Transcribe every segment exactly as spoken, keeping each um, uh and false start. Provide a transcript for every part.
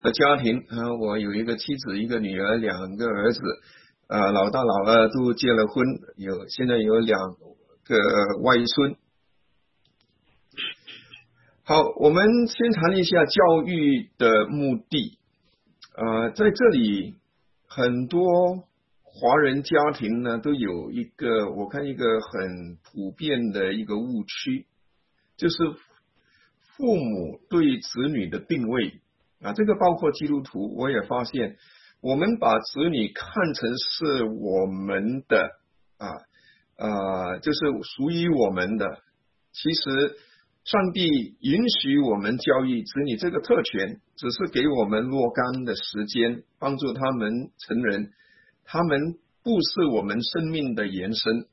的家庭啊，我有一个妻子，一个女儿，两个儿子，啊，老大老二都结了婚，有现在有两个外孙。好，我们先谈一下教育的目的。呃，在这里很多华人家庭呢，都有一个我看一个很普遍的一个误区，就是父母对子女的定位啊，这个包括基督徒，我也发现我们把子女看成是我们的啊啊，就是属于我们的。其实上帝允许我们教育子女这个特权，只是给我们若干的时间，帮助他们成人，他们不是我们生命的延伸。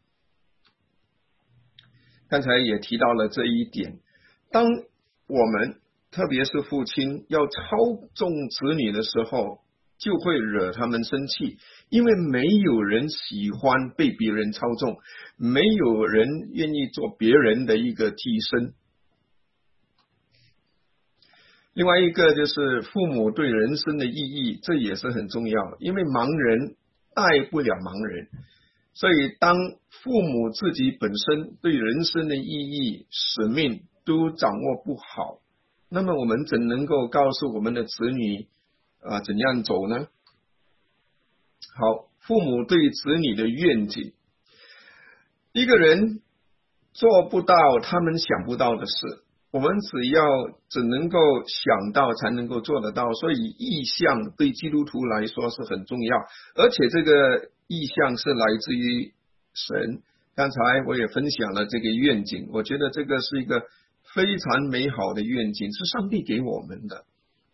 刚才也提到了这一点，当我们特别是父亲要操纵子女的时候，就会惹他们生气，因为没有人喜欢被别人操纵，没有人愿意做别人的一个替身。另外一个就是父母对人生的意义，这也是很重要，因为盲人带不了盲人，所以当父母自己本身对人生的意义、使命都掌握不好，那么我们怎能够告诉我们的子女啊怎样走呢？好，父母对子女的愿景，一个人做不到他们想不到的事，我们只要只能够想到才能够做得到，所以意向对基督徒来说是很重要，而且这个意向是来自于神。刚才我也分享了这个愿景，我觉得这个是一个非常美好的愿景，是上帝给我们的。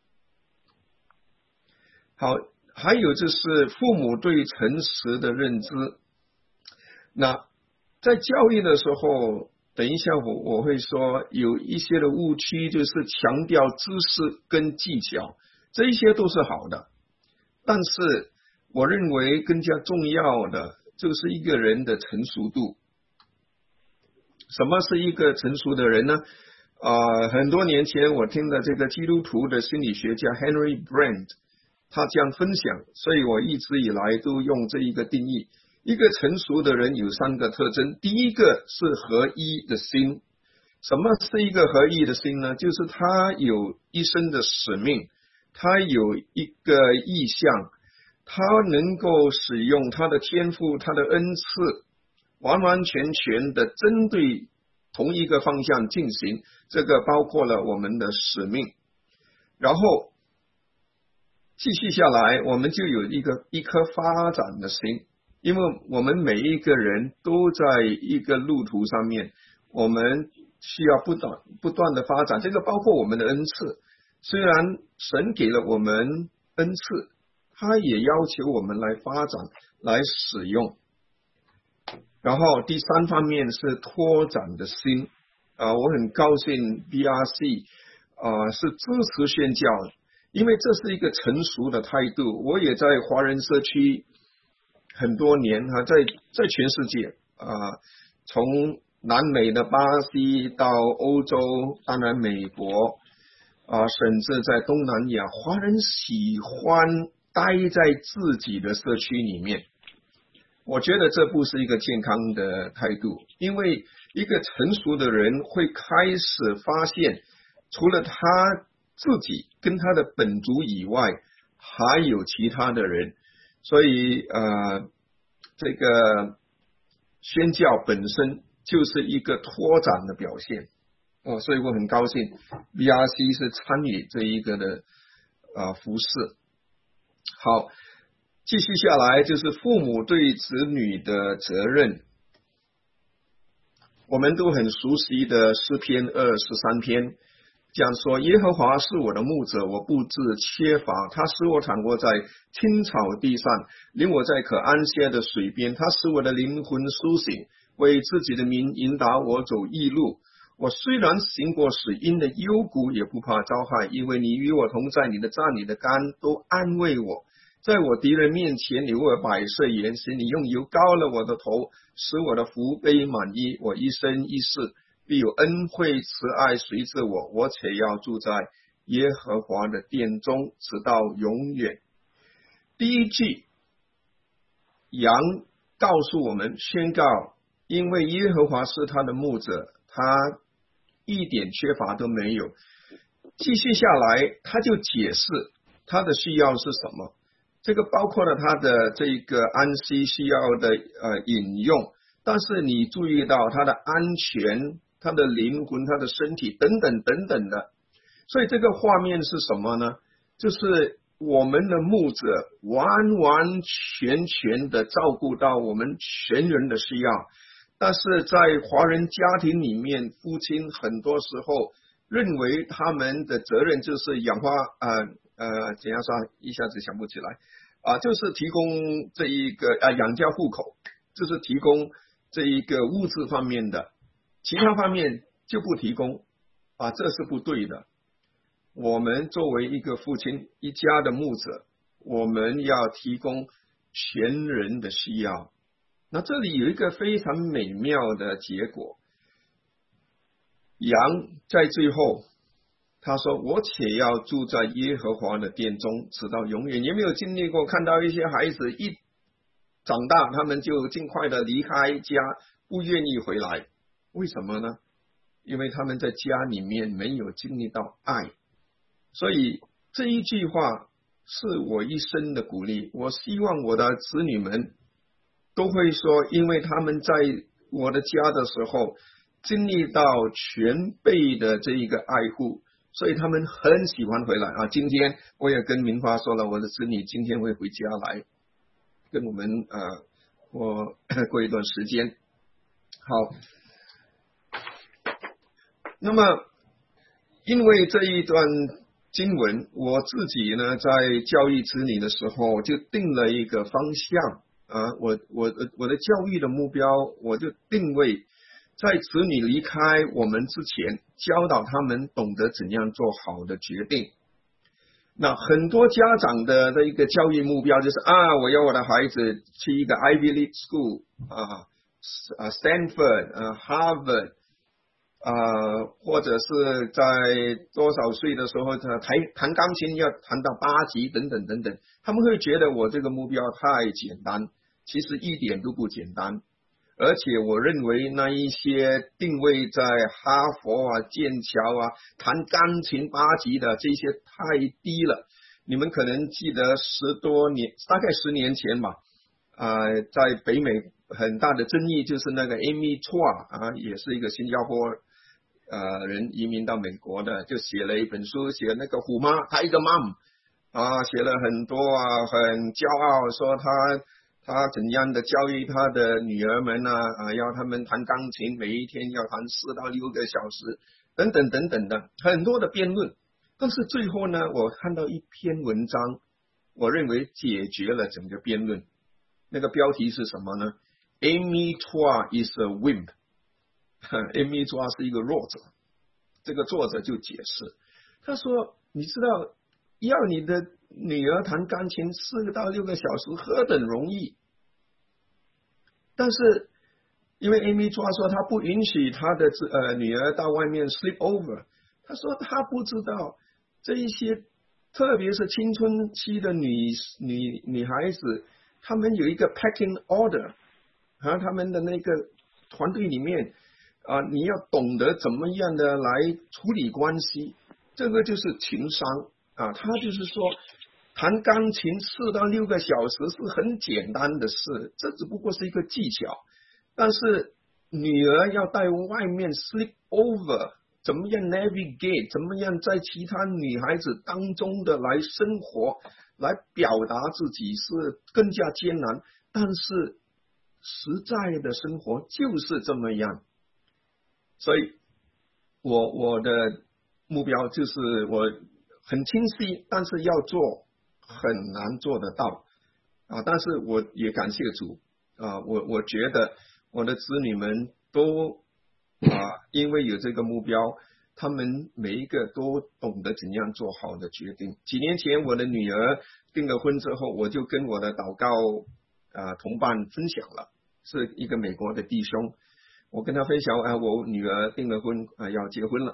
好，还有就是父母对诚实的认知。那在教育的时候，等一下我我会说有一些的误区，就是强调知识跟技巧，这一些都是好的，但是我认为更加重要的就是一个人的成熟度。什么是一个成熟的人呢？呃，很多年前我听的这个基督徒的心理学家 Henry Brand 他这样分享，所以我一直以来都用这一个定义。一个成熟的人有三个特征，第一个是合一的心。什么是一个合一的心呢？就是他有一生的使命，他有一个意向，他能够使用他的天赋，他的恩赐，完完全全的针对同一个方向进行，这个包括了我们的使命。然后继续下来，我们就有一个一颗发展的心，因为我们每一个人都在一个路途上面，我们需要不断不断的发展，这个包括我们的恩赐。虽然神给了我们恩赐，他也要求我们来发展来使用。然后第三方面是拓展的心啊、呃，我很高兴 B R C 啊、呃、是支持宣教，因为这是一个成熟的态度。我也在华人社区很多年啊，在在全世界啊、呃，从南美的巴西到欧洲，当然美国啊、呃，甚至在东南亚，华人喜欢待在自己的社区里面。我觉得这不是一个健康的态度，因为一个成熟的人会开始发现，除了他自己跟他的本族以外，还有其他的人。所以呃，这个宣教本身就是一个拓展的表现哦，所以我很高兴 V R C 是参与这一个的呃服事。好，继续下来就是父母对子女的责任。我们都很熟悉的诗篇二十三篇，这样说：耶和华是我的牧者，我不致缺乏。他使我躺卧在青草地上，领我在可安歇的水边。他使我的灵魂苏醒，为自己的名引导我走义路。我虽然行过死荫的幽谷，也不怕遭害，因为你与我同在，你的杖你的竿都安慰我。在我敌人面前，你为我摆设筵席，你用油膏了我的头，使我的福杯满溢。我一生一世必有恩惠慈爱随着我，我且要住在耶和华的殿中，直到永远。第一句，羊告诉我们宣告，因为耶和华是他的牧者，他一点缺乏都没有。继续下来，他就解释他的需要是什么，这个包括了他的这个安息需要的呃引用，但是你注意到他的安全、他的灵魂、他的身体等等等等的，所以这个画面是什么呢？就是我们的牧者完完全全的照顾到我们全人的需要，但是在华人家庭里面，父亲很多时候认为他们的责任就是养花，呃呃，怎样说？一下子想不起来啊，就是提供这一个啊养家糊口，就是提供这一个物质方面的，其他方面就不提供啊，这是不对的。我们作为一个父亲，一家的牧者，我们要提供全人的需要。那这里有一个非常美妙的结果，羊在最后他说，我且要住在耶和华的殿中，直到永远。有没有经历过看到一些孩子一长大，他们就尽快的离开家，不愿意回来？为什么呢？因为他们在家里面没有经历到爱。所以这一句话是我一生的鼓励，我希望我的子女们都会说，因为他们在我的家的时候经历到全辈的这一个爱护，所以他们很喜欢回来啊。今天我也跟明华说了，我的子女今天会回家来跟我们呃，我过一段时间。好，那么因为这一段经文，我自己呢在教育子女的时候就定了一个方向啊，我我我的教育的目标，我就定位在子女离开我们之前，教导他们懂得怎样做好的决定。那很多家长的的一个教育目标就是啊，我要我的孩子去一个 Ivy League School 啊，啊 Stanford 啊 Harvard 啊，或者是在多少岁的时候，他弹弹钢琴要弹到八级等等等等，他们会觉得我这个目标太简单，其实一点都不简单。而且我认为那一些定位在哈佛啊、剑桥啊、弹钢琴八级的这些太低了。你们可能记得十多年，大概十年前吧，呃，在北美很大的争议就是那个 Amy Chua 啊，也是一个新加坡呃人移民到美国的，就写了一本书，写那个虎妈 Tiger Mom 啊，写了很多啊，很骄傲说他。他怎样的教育他的女儿们呢？啊，要他们弹钢琴，每一天要弹四到六个小时，等等等等的很多的辩论。但是最后呢，我看到一篇文章，我认为解决了整个辩论。那个标题是什么呢？ Amy Chua is a wimp。Amy Chua 是一个弱者。这个作者就解释，他说：“你知道，要你的女儿弹钢琴四到六个小时何等容易，但是因为 Amy 抓说她不允许她的呃女儿到外面 sleep over， 她说她不知道这一些特别是青春期的女女女孩子，她们有一个 pecking order 啊，她们的那个团队里面啊，你要懂得怎么样的来处理关系，这个就是情商啊，他就是说。”弹钢琴四到六个小时是很简单的事，这只不过是一个技巧。但是女儿要在外面 sleep over， 怎么样 navigate， 怎么样在其他女孩子当中的来生活，来表达自己是更加艰难。但是实在的生活就是这么样，所以我我的目标就是我很清晰，但是要做。很难做得到啊！但是我也感谢主啊！我我觉得我的子女们都啊，因为有这个目标，他们每一个都懂得怎样做好的决定。几年前我的女儿订了婚之后，我就跟我的祷告啊同伴分享了，是一个美国的弟兄，我跟他分享啊，我女儿订了婚啊要结婚了。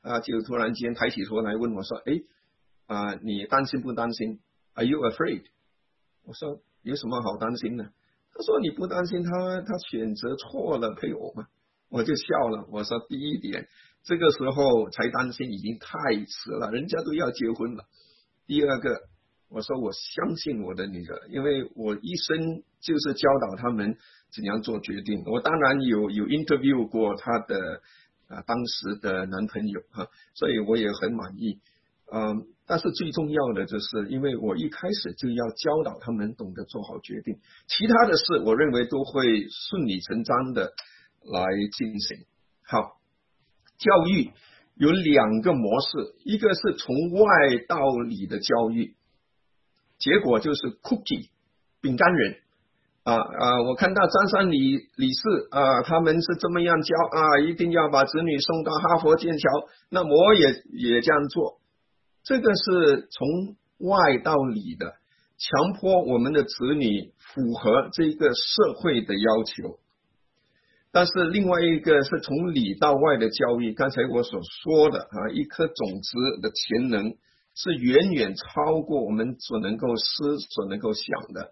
啊，就突然间抬起头来问我说：“哎，啊，你担心不担心 ？Are you afraid？” 我说：“有什么好担心的？”他说：“你不担心他他选择错了配偶吗？”我就笑了，我说：“第一点，这个时候才担心已经太迟了，人家都要结婚了。第二个，我说我相信我的女儿，因为我一生就是教导他们怎样做决定。我当然有有 interview 过她的啊当时的男朋友哈，所以我也很满意。嗯，但是最重要的就是，因为我一开始就要教导他们懂得做好决定，其他的事我认为都会顺理成章的来进行。好，教育有两个模式，一个是从外到里的教育，结果就是 cookie 饼干人啊啊！我看到张三李李四啊，他们是这么样教啊，一定要把子女送到哈佛剑桥，那我也也这样做。这个是从外到里的，强迫我们的子女符合这个社会的要求。但是另外一个是从里到外的教育，刚才我所说的啊，一颗种子的潜能是远远超过我们所能够思、所能够想的。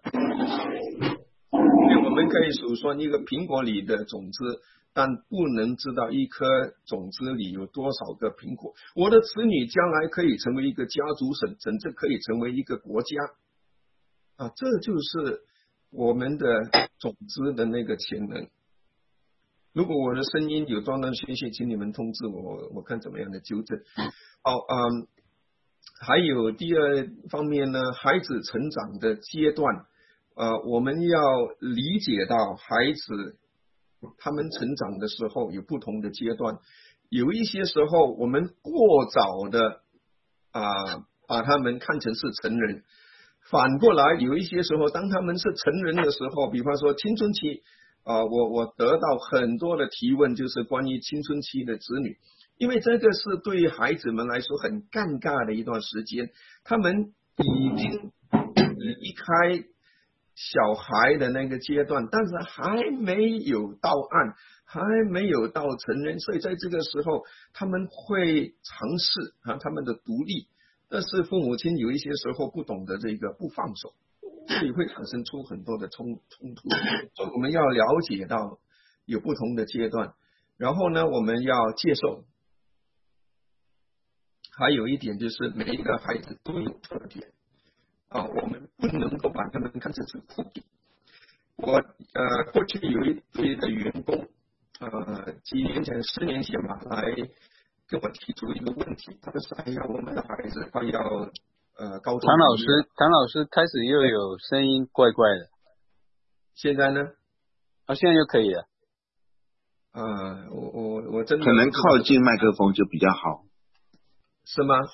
我们可以数算一个苹果里的种子，但不能知道一颗种子里有多少个苹果。我的子女将来可以成为一个家族，甚甚至可以成为一个国家啊，这就是我们的种子的那个潜能。如果我的声音有断断续续，请你们通知我，我看怎么样的纠正。好，嗯，还有第二方面呢，孩子成长的阶段，呃，我们要理解到孩子他们成长的时候有不同的阶段，有一些时候我们过早的啊、呃、把他们看成是成人，反过来有一些时候当他们是成人的时候，比方说青春期。啊、呃，我我得到很多的提问，就是关于青春期的子女，因为这个是对于孩子们来说很尴尬的一段时间，他们已经离开小孩的那个阶段，但是还没有到岸，还没有到成人，所以在这个时候他们会尝试啊他们的独立，但是父母亲有一些时候不懂得这个不放手。这里会产生出很多的冲冲突，所以我们要了解到有不同的阶段，然后呢，我们要接受。还有一点就是每一个孩子都有特点啊，我们不能够把他们看成是酷比。我呃过去有一对的员工，呃几年前十年前吧，来跟我提出一个问题，他说：“哎呀，我们的孩子快要。”呃，高中唐老师，唐老师开始又有声音怪怪的， 现在呢？ 啊，现在又可以了。 啊，我我我真的可能靠近麦克风就比较好， 是吗？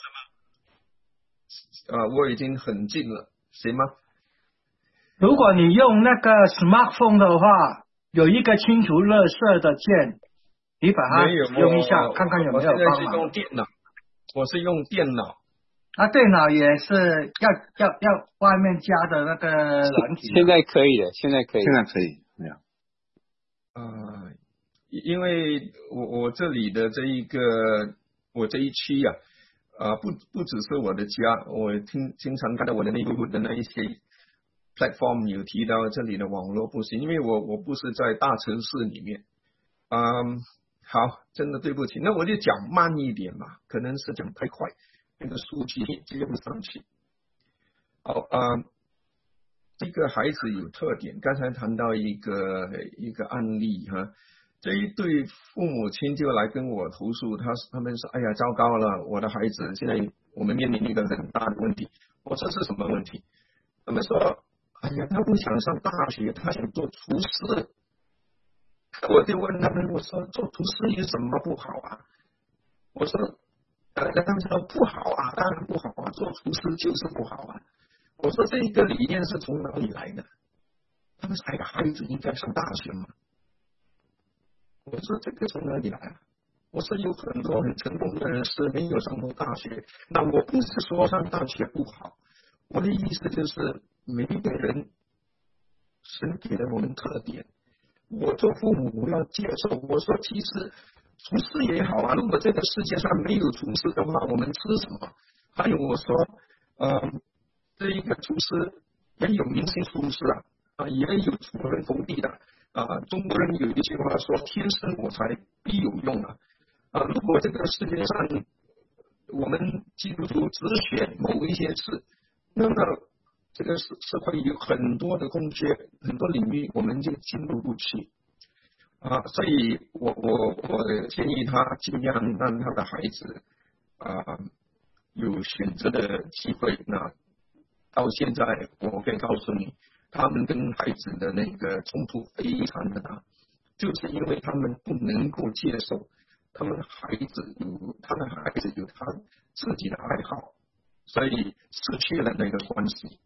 啊，我已经很近了，行吗？ 如果你用那个 smartphone 的话，有一个清除垃圾的键，你把它用一下，看看有没有帮忙。 我现在是用电脑，我是用电脑。 啊，电脑也是要要要外面加的那个软体。 现在可以了，现在可以， 现在可以，没有。 啊，因为我我这里的这一个我这一区呀、啊，啊不不只是我的家，我听经常看到我的内部的那一些 platform 有提到这里的网络不行，因为我我不是在大城市里面。嗯，好，真的对不起，那我就讲慢一点吧，可能是讲太快。那个数据接不上去。好啊、呃，这个孩子有特点。刚才谈到一个一个案例哈，这一对父母亲就来跟我投诉，他他们说：“哎呀，糟糕了，我的孩子现在我们面临一个很大的问题。”我说是什么问题？他们说：“哎呀，他不想上大学，他想做厨师。”我就问他们，我说：“做厨师有什么不好啊？”我说。呃，他们说不好啊，当然不好啊，做厨师就是不好啊。我说这个理念是从哪里来的？他们说：“哎呀，孩子应该上大学嘛。”我说这个从哪里来啊？我说有很多很成功的人是没有上过大学，那我不是说上大学不好，我的意思就是每一个人神给了我们特点，我做父母我要接受。我说其实厨师也好啊，如果这个世界上没有厨师的话，我们吃什么？还有我说，呃，这一个厨师也有明星厨师啊，啊，也有出人头地的啊。中国人有一句话说：“天生我材必有用啊。”啊，如果这个世界上我们基督徒只选某一些事，那么这个是是会有很多的空缺，很多领域我们就进入不去啊。所以我我我建议他尽量让他的孩子啊有选择的机会。那到现在我可以告诉你，他们跟孩子的那个冲突非常的大，就是因为他们不能够接受。他们孩子有他们孩子有他自己的爱好，所以失去了那个关系。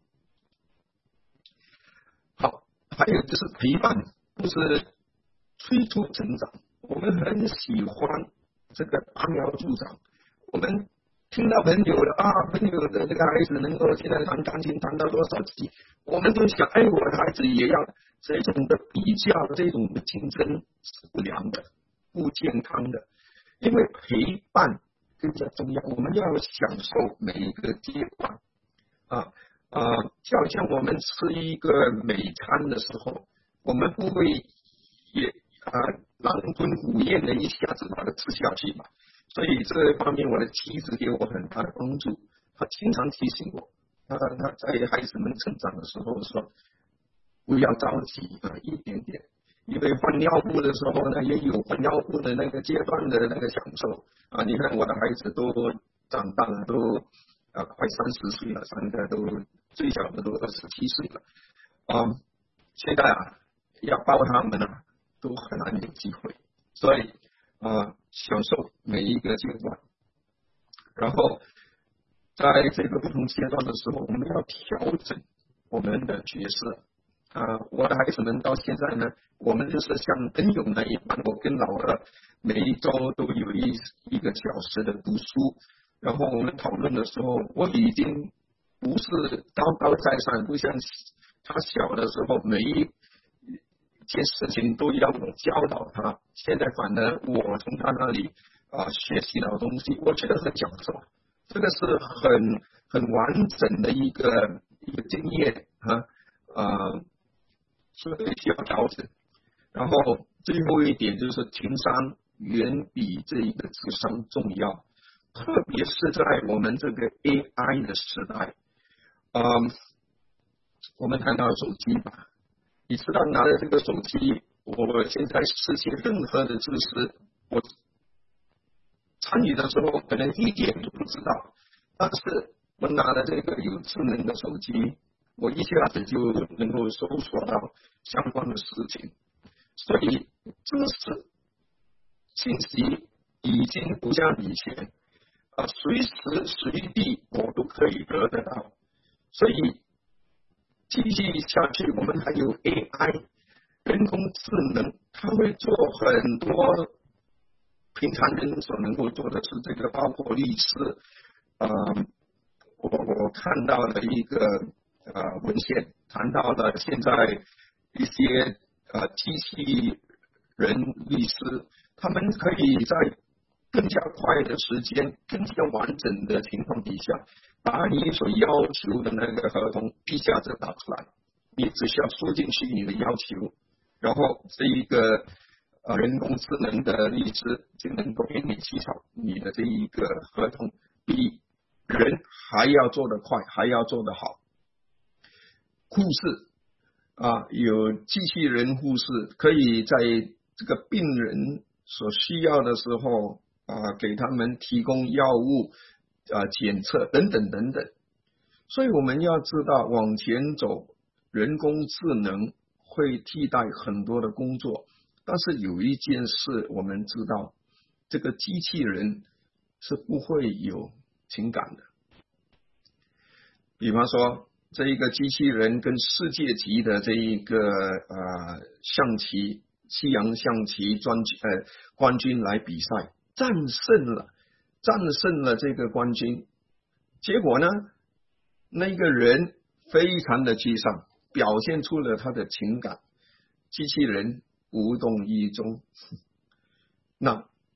好，还有就是陪伴，不是催促成长。我们很喜欢这个拔苗助长，我们听到朋友的啊，朋友的这个孩子能够现在弹钢琴弹到多少级，我们就想，哎，我的孩子也要。这种的比较，这种的竞争是不良的，不健康的。因为陪伴更加重要，我们要享受每一个阶段啊啊！就好像我们吃一个美餐的时候，我们不会也啊狼吞虎咽的一下子把它吃下去嘛。所以这方面，我的妻子给我很大的帮助，她经常提醒我，她她在孩子们成长的时候说，不要着急啊，一点点。因为换尿布的时候呢，也有换尿布的那个阶段的那个享受啊！你看我的孩子都长大了，都啊快三十岁了，三个都最小的都二十七岁了啊！现在啊要抱他们啊，都很难有机会，所以啊享受每一个阶段，然后在这个不同阶段的时候，我们要调整我们的角色。啊，我的孩子们到现在呢，我们就是像朋友那一般，我跟老二每一周都有一一个小时的读书，然后我们讨论的时候，我已经不是高高在上，不像他小的时候每一件事情都要我教导他，现在反而我从他那里啊学习到东西，我觉得很享受，这个是很很完整的一个一个经验啊啊。所以需要调整，然后最后一点就是情商远比这一个智商重要，特别是在我们这个 A I 的时代。嗯，我们谈到手机吧，你知道拿着这个手机，我现在世界任何的知识，我参与的时候可能一点都不知道，但是我拿了这个有智能的手机，我一下子就能够搜索到相关的事情，所以知识信息已经不像以前啊，随时随地我都可以得得到。所以继续下去，我们还有 A I 人工智能，它会做很多平常人所能够做的事，这个包括律师啊、呃，我我看到了一个。呃，文献谈到了现在一些呃机器人律师，他们可以在更加快的时间、更加完整的情况底下，把你所要求的那个合同一下子打出来，你只需要输进去你的要求，然后这一个呃人工智能的律师就能够给你起草你的这一个合同，比人还要做得快，还要做得好。护士啊，有机器人护士可以在这个病人所需要的时候啊，给他们提供药物啊、检测等等等等。所以我们要知道，往前走，人工智能会替代很多的工作，但是有一件事我们知道，这个机器人是不会有情感的。比方说，这一个机器人跟世界级的这一个呃象棋西洋象棋专呃冠军来比赛，战胜了战胜了这个冠军，结果呢，那个人非常的沮丧，表现出了他的情感，机器人无动于衷。那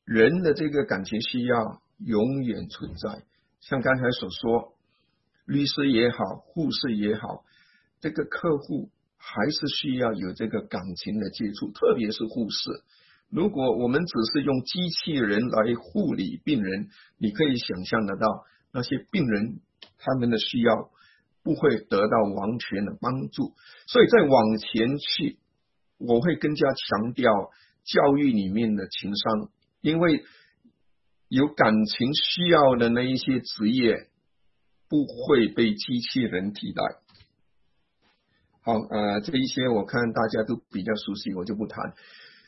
人的这个感情需要永远存在。像刚才所说，律师也好，护士也好，这个客户还是需要有这个感情的接触，特别是护士。如果我们只是用机器人来护理病人，你可以想象得到，那些病人他们的需要不会得到完全的帮助。所以再往前去，我会更加强调教育里面的情商，因为有感情需要的那一些职业不会被机器人替代。好，呃，这一些我看大家都比较熟悉，我就不谈。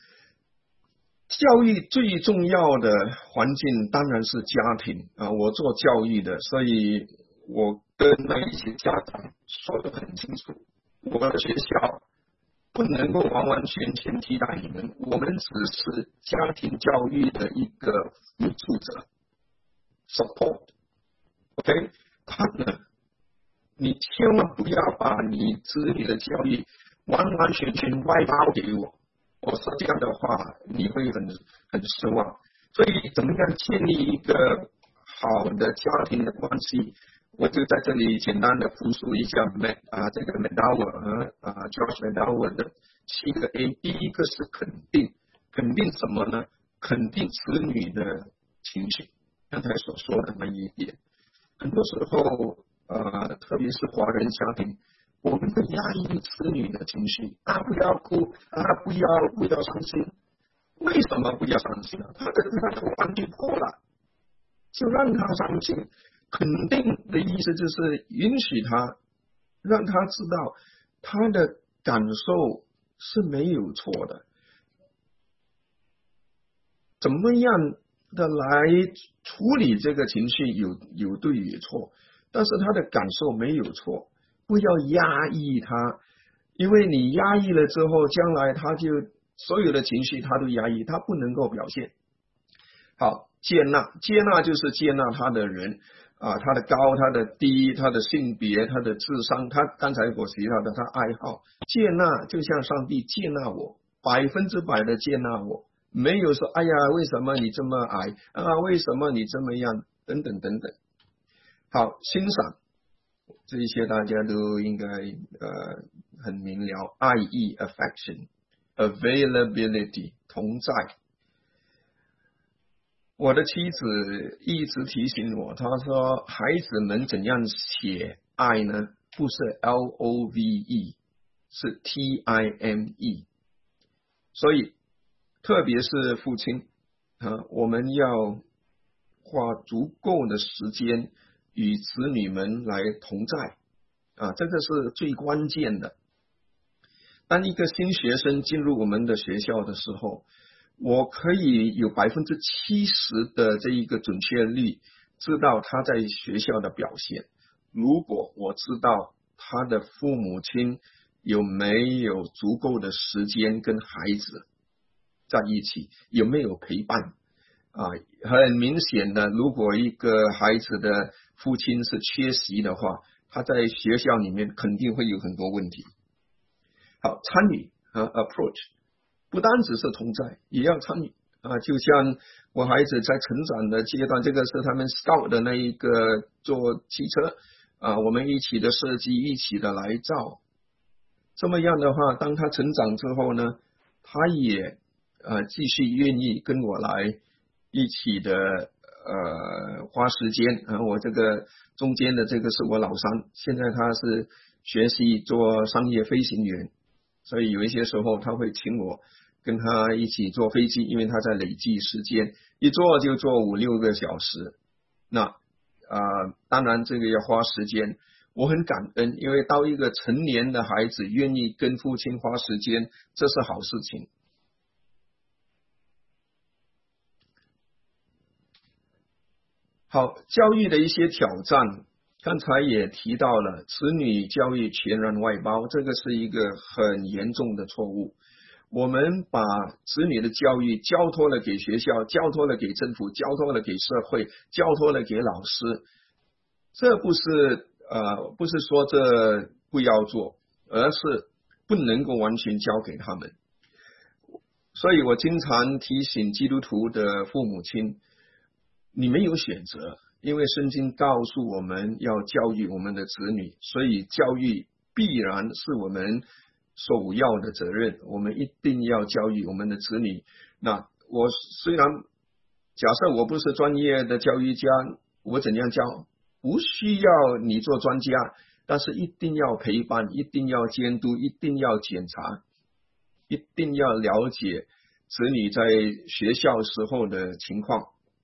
教育最重要的环境当然是家庭啊，我做教育的，所以我跟那一些家长说得很清楚，我的学校不能够完完全全替代你们，我们只是家庭教育的一个辅助者 support OK partner， 你千万不要把你子女的教育完完全全外包给我，我说这样的话你会很很失望。所以怎么样建立一个好的家庭的关系，我就在这里简单的复述一下啊，这个 McDowell 和啊 George McDowell 的七个 A。 第一个是肯定，肯定什么呢？肯定子女的情绪，刚才所说的那一点。很多时候呃，特别是华人家庭，我们会压抑子女的情绪啊，不要哭啊，不要不要伤心。为什么不要伤心呢？他的他的玩具破了，就让他伤心。肯定的意思就是允许他，让他知道他的感受是没有错的。怎么样的来处理这个情绪有有对有错，但是他的感受没有错，不要压抑他，因为你压抑了之后，将来他就所有的情绪他都压抑，他不能够表现。好，接纳，接纳就是接纳他的人啊，他的高，他的低，他的性别，他的智商，他刚才我提到的他爱好，接纳就像上帝接纳我，百分之百的接纳我，没有说哎呀为什么你这么矮啊，为什么你这么样等等等等。好，欣赏，这一些大家都应该呃很明了，爱意 affection availability 同在。我的妻子一直提醒我，她说孩子们怎样写爱呢？不是 L O V E， 是 T I M E。 所以特别是父亲啊，我们要花足够的时间与子女们来同在啊，这个是最关键的。当一个新学生进入我们的学校的时候，我可以有百分之七十的这一个准确率知道他在学校的表现。如果我知道他的父母亲有没有足够的时间跟孩子在一起，有没有陪伴啊？很明显的，如果一个孩子的父亲是缺席的话，他在学校里面肯定会有很多问题。好，参与啊 approach。不单只是同在，也要参与啊！就像我孩子在成长的阶段，这个是他们 scout 的那一个做汽车啊，我们一起的设计，一起的来造。这么样的话，当他成长之后呢，他也呃继续愿意跟我来一起的呃花时间啊。我这个中间的这个是我老三，现在他是学习做商业飞行员。所以有一些时候他会请我跟他一起坐飞机，因为他在累计时间，一坐就坐五六个小时。那呃，当然这个要花时间，我很感恩，因为当一个成年的孩子愿意跟父亲花时间，这是好事情。好，教育的一些挑战。刚才也提到了子女教育全然外包，这个是一个很严重的错误。我们把子女的教育交托了给学校，交托了给政府，交托了给社会，交托了给老师。这不是呃不是说这不要做，而是不能够完全交给他们。 所以我经常提醒基督徒的父母亲，你们有选择，因为圣经告诉我们要教育我们的子女，所以教育必然是我们首要的责任，我们一定要教育我们的子女。那我虽然假设我不是专业的教育家，我怎样教？不需要你做专家，但是一定要陪伴，一定要监督，一定要检查，一定要了解子女在学校时候的情况。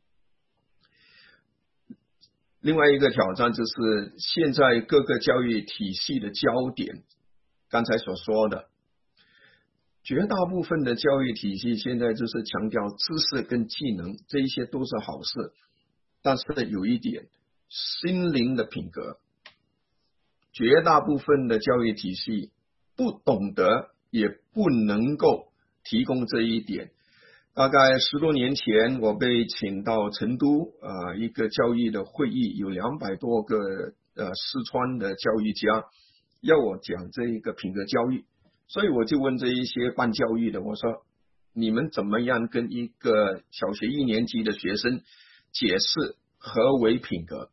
另外一个挑战就是现在各个教育体系的焦点，刚才所说的绝大部分的教育体系现在就是强调知识跟技能，这一些都是好事，但是有一点，心灵的品格，绝大部分的教育体系不懂得也不能够提供这一点。大概十多年前，我被请到成都啊、呃、一个教育的会议，有两百多个呃四川的教育家要我讲这一个品格教育，所以我就问这一些办教育的，我说你们怎么样跟一个小学一年级的学生解释何为品格？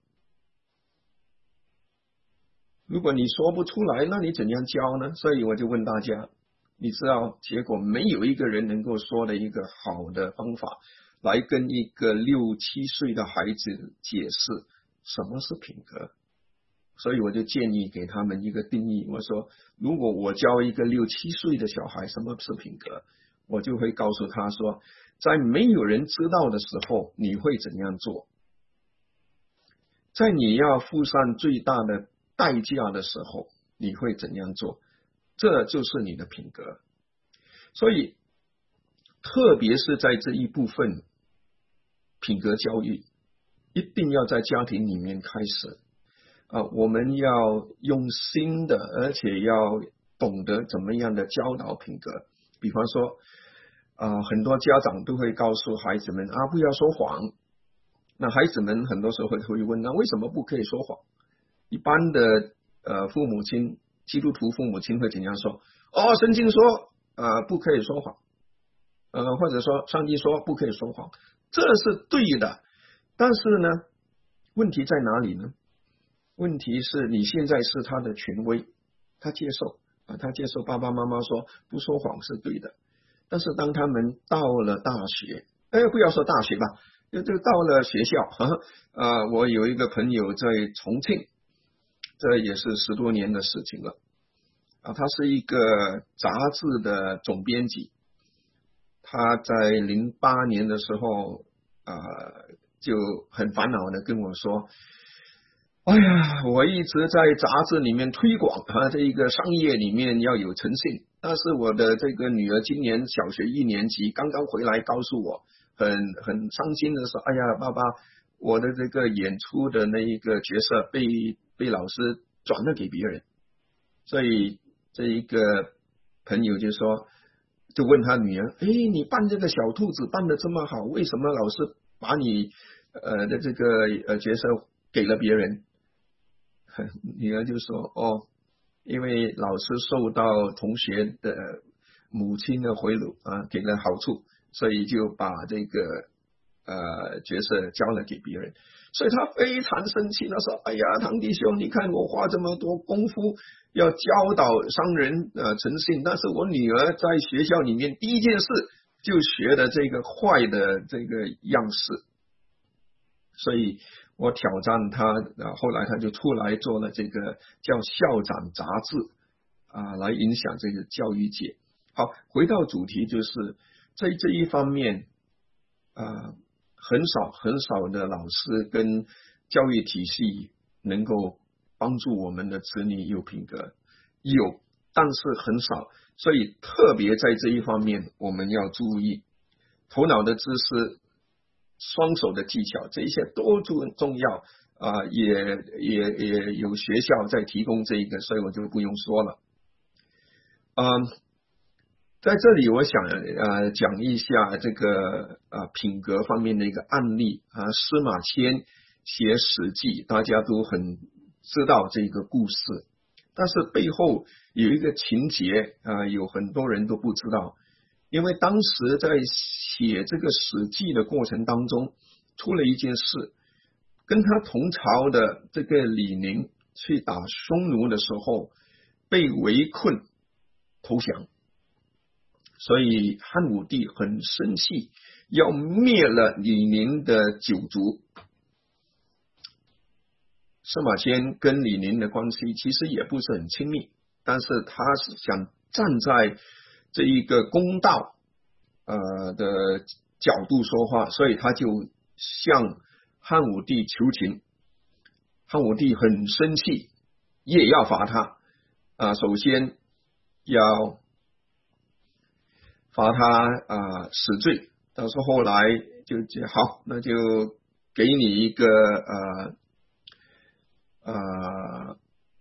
如果你说不出来，那你怎样教呢？所以我就问大家，你知道结果没有一个人能够说的一个好的方法来跟一个六七岁的孩子解释什么是品格。所以我就建议给他们一个定义，我说如果我教一个六七岁的小孩什么是品格，我就会告诉他说，在没有人知道的时候你会怎样做，在你要付上最大的代价的时候你会怎样做，这就是你的品格。所以特别是在这一部分品格教育一定要在家庭里面开始啊，我们要用心的，而且要懂得怎么样的教导品格。比方说啊，很多家长都会告诉孩子们啊，不要说谎。那孩子们很多时候会问，那为什么不可以说谎？一般的呃父母亲，基督徒父母亲会怎样说？哦，圣经说啊、呃、不可以说谎，呃或者说上帝说不可以说谎，这是对的。但是呢，问题在哪里呢？问题是你现在是他的权威，他接受啊，他接受爸爸妈妈说不说谎是对的。但是当他们到了大学，哎，不要说大学吧，就就到了学校啊、呃，我有一个朋友在重庆，这也是十多年的事情了啊，他是一个杂志的总编辑，他在零八年的时候啊、呃，就很烦恼的跟我说，哎呀，我一直在杂志里面推广啊，这一个商业里面要有诚信，但是我的这个女儿今年小学一年级刚刚回来告诉我，很很伤心的说，哎呀，爸爸，我的这个演出的那一个角色被被老师转了给别人。所以这一个朋友就说，就问他女儿，哎，你扮这个小兔子扮得这么好，为什么老师把你呃的这个呃角色给了别人？女儿就说，哦，因为老师受到同学的母亲的贿赂啊，给了好处，所以就把这个呃角色交了给别人。所以他非常生气，他说，哎呀，堂弟兄，你看我花这么多功夫要教导商人呃诚信，但是我女儿在学校里面第一件事就学的这个坏的这个样式，所以我挑战他，啊，后来他就出来做了这个叫校长杂志啊，来影响这个教育界。好，回到主题，就是在这一方面啊，很少很少的老师跟教育体系能够帮助我们的子女有品格，有，但是很少，所以特别在这一方面我们要注意头脑的知识，双手的技巧，这一些都重要啊、呃，也也也有学校在提供这一个，所以我就不用说了。嗯、呃，在这里我想呃讲一下这个呃品格方面的一个案例啊，司马迁写史记，大家都很知道这个故事，但是背后有一个情节啊、呃，有很多人都不知道。 因为当时在写这个史记的过程当中，出了一件事，跟他同朝的这个李宁去打匈奴的时候被围困投降，所以汉武帝很生气，要灭了李宁的九族。司马迁跟李宁的关系其实也不是很亲密，但是他是想站在这一个公道呃的角度说话，所以他就向汉武帝求情。汉武帝很生气，也要罚他啊、呃，首先要罚他啊、呃、死罪，但是后来就就好，那就给你一个呃呃，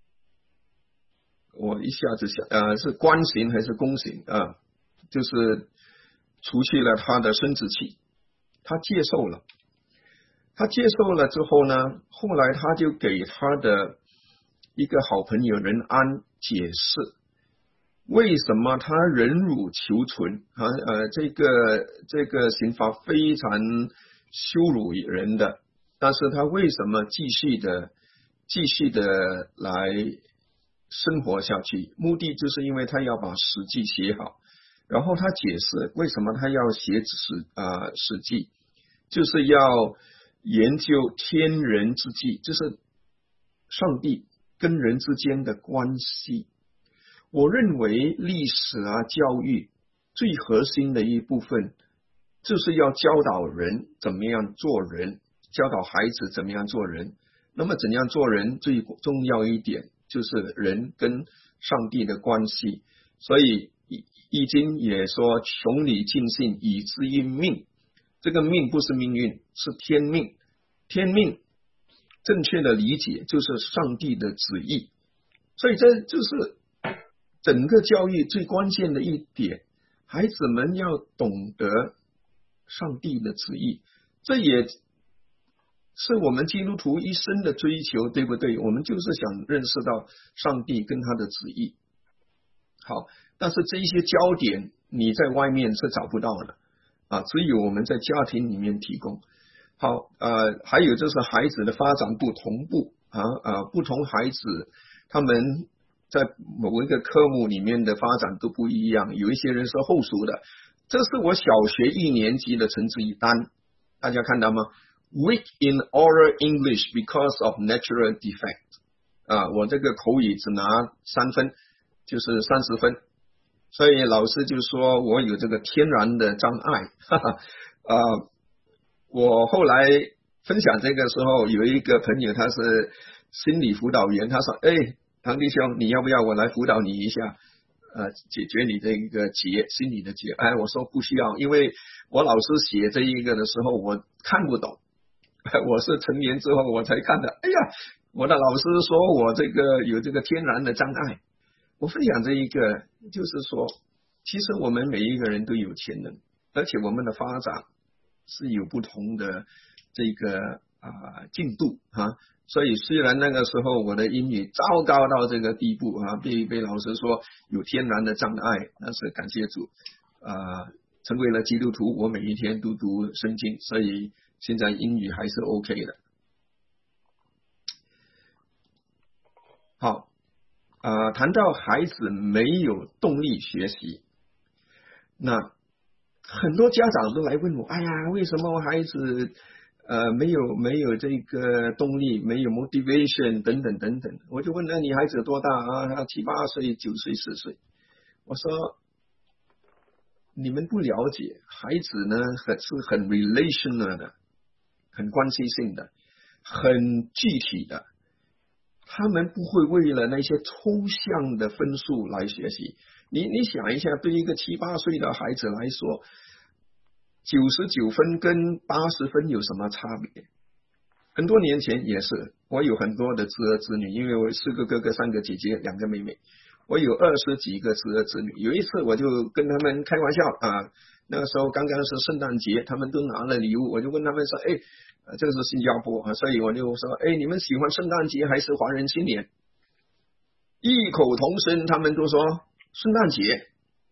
我一下子想呃是官刑还是宫刑啊、呃？就是除去了他的生殖器，他接受了。他接受了之后呢，后来他就给他的一个好朋友任安解释，为什么他忍辱求存啊？呃，这个这个刑罚非常羞辱人的，但是他为什么继续的继续的来生活下去？目的就是因为他要把史记写好，然后他解释为什么他要写史啊、呃、史记，就是要研究天人之际，就是上帝跟人之间的关系。我认为历史啊教育最核心的一部分就是要教导人怎么样做人，教导孩子怎么样做人。那么怎样做人最重要一点就是人跟上帝的关系。所以易经也说穷理尽性，以知应命。这个命不是命运，是天命。天命正确的理解就是上帝的旨意。所以这就是整个教育最关键的一点，孩子们要懂得上帝的旨意，这也是我们基督徒一生的追求，对不对？我们就是想认识到上帝跟他的旨意。好，但是这一些焦点你在外面是找不到的啊，只有我们在家庭里面提供。好，呃，还有就是孩子的发展不同步啊，呃，不同孩子他们在某一个科目里面的发展都不一样，有一些人是后熟的。这是我小学一年级的成绩单，大家看到吗？ Weak in oral English because of natural defect 啊，我这个口语只拿三分，就是三十分，所以老师就说我有这个天然的障碍。哈哈，啊，我后来分享这个时候，有一个朋友他是心理辅导员，他说：“哎，唐弟兄，你要不要我来辅导你一下？呃，解决你这个结，心理的结。”哎，我说不需要，因为我老师写这一个的时候，我看不懂。我是成年之后我才看的。哎呀，我的老师说我这个有这个天然的障碍。我分享这一个，就是说，其实我们每一个人都有潜能，而且我们的发展是有不同的这个啊、呃、进度啊。所以虽然那个时候我的英语糟糕到这个地步啊，被被老师说有天然的障碍，但是感谢主啊、呃，成为了基督徒，我每一天都读圣经，所以现在英语还是 OK 的。好，啊、呃，谈到孩子没有动力学习，那很多家长都来问我，哎呀，为什么我孩子呃没有没有这个动力，没有 motivation 等等等等。我就问，那你孩子多大啊？七八岁、九岁、十岁。我说你们不了解，孩子呢很是很 relational 的，很关系性的，很具体的。他们不会为了那些抽象的分数来学习。你你想一下，对一个七八岁的孩子来说，九十九分跟八十分有什么差别？很多年前也是，我有很多的侄儿侄女，因为我四个哥哥、三个姐姐、两个妹妹，我有二十几个侄儿侄女。有一次我就跟他们开玩笑啊，那个时候刚刚是圣诞节，他们都拿了礼物，我就问他们说，哎，这个是新加坡啊，所以我就说，哎，你们喜欢圣诞节还是华人新年？异口同声，他们都说圣诞节。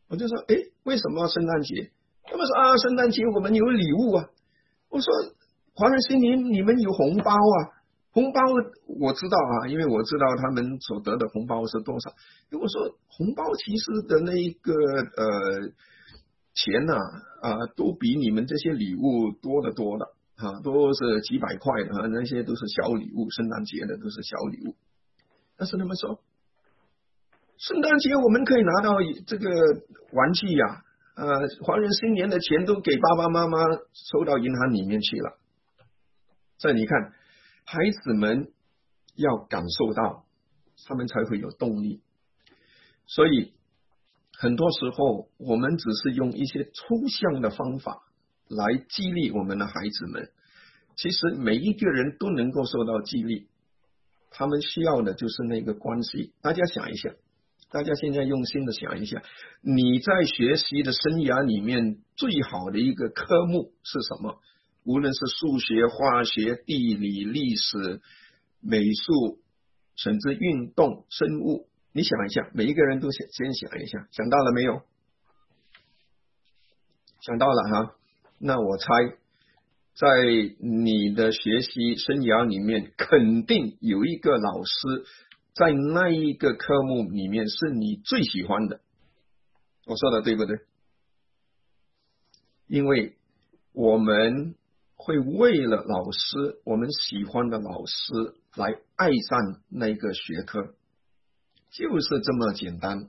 我就说，哎，为什么圣诞节？他们说啊，圣诞节我们有礼物啊。我说，华人新年你们有红包啊？红包我知道啊，因为我知道他们所得的红包是多少。我说，红包其实的那一个呃钱呐 啊, 啊，都比你们这些礼物多得多的啊，都是几百块的啊，那些都是小礼物，圣诞节的都是小礼物。但是他们说，圣诞节我们可以拿到这个玩具呀、啊，呃，华人新年的钱都给爸爸妈妈收到银行里面去了。所以你看，孩子们要感受到，他们才会有动力。所以很多时候我们只是用一些抽象的方法来激励我们的孩子们，其实每一个人都能够受到激励，他们需要的就是那个关系。大家想一下，大家现在用心的想一下，你在学习的生涯里面最好的一个科目是什么？无论是数学、化学、地理、历史、美术，甚至运动、生物，你想一下，每一个人都先先想一下，想到了没有？想到了哈，那我猜在你的学习生涯里面肯定有一个老师在那一个科目里面是你最喜欢的，我说的对不对？因为我们会为了老师，我们喜欢的老师来爱上那个学科，就是这么简单。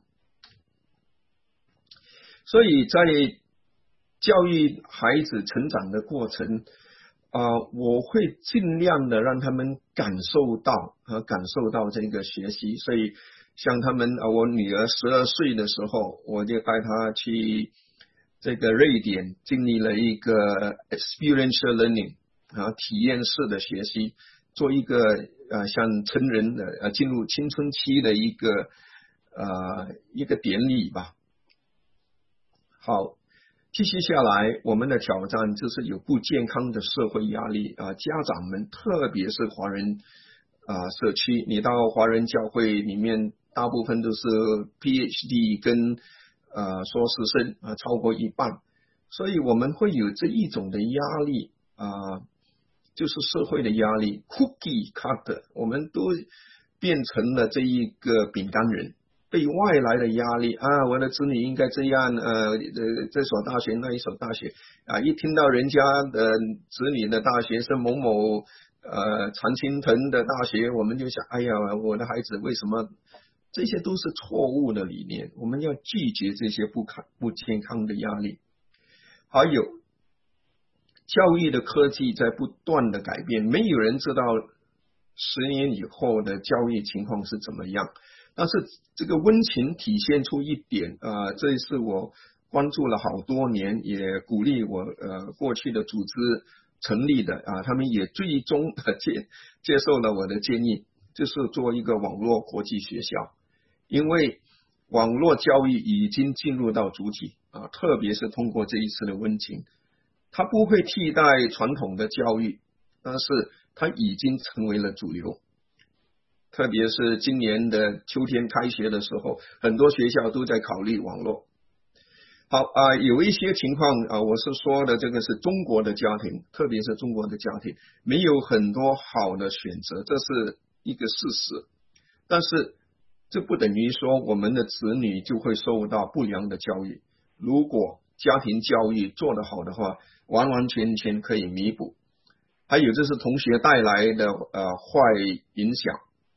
所以在教育孩子成长的过程啊、呃，我会尽量的让他们感受到和、呃、感受到这个学习。所以像他们啊、呃，我女儿十二岁的时候，我就带她去这个瑞典经历了一个 experiential learning 啊，体验式的学习，做一个呃像成人的呃进入青春期的一个呃一个典礼吧。好，继续下来，我们的挑战就是有不健康的社会压力啊、呃，家长们特别是华人啊、呃、社区，你到华人教会里面，大部分都是 P H D 跟呃硕士生啊、呃、超过一半，所以我们会有这一种的压力啊、呃，就是社会的压力 ，cookie cutter， 我们都变成了这一个饼干人。被外来的压力啊，我的子女应该这样，呃，这所大学那一所大学啊，一听到人家的子女的大学是某某呃常青藤的大学，我们就想，哎呀，我的孩子为什么？这些都是错误的理念，我们要拒绝这些不康不健康的压力。还有，教育的科技在不断的改变，没有人知道十年以后的教育情况是怎么样。但是这个温情体现出一点啊、呃，这是我关注了好多年，也鼓励我呃过去的组织成立的啊，他们也最终接接受了我的建议，就是做一个网络国际学校，因为网络教育已经进入到主体啊，特别是通过这一次的温情，它不会替代传统的教育，但是它已经成为了主流。特别是今年的秋天开学的时候，很多学校都在考虑网络。好啊、呃，有一些情况啊、呃，我是说的这个是中国的家庭，特别是中国的家庭没有很多好的选择，这是一个事实。但是这不等于说我们的子女就会受到不良的教育。如果家庭教育做得好的话，完完全全可以弥补。还有这是同学带来的呃坏影响。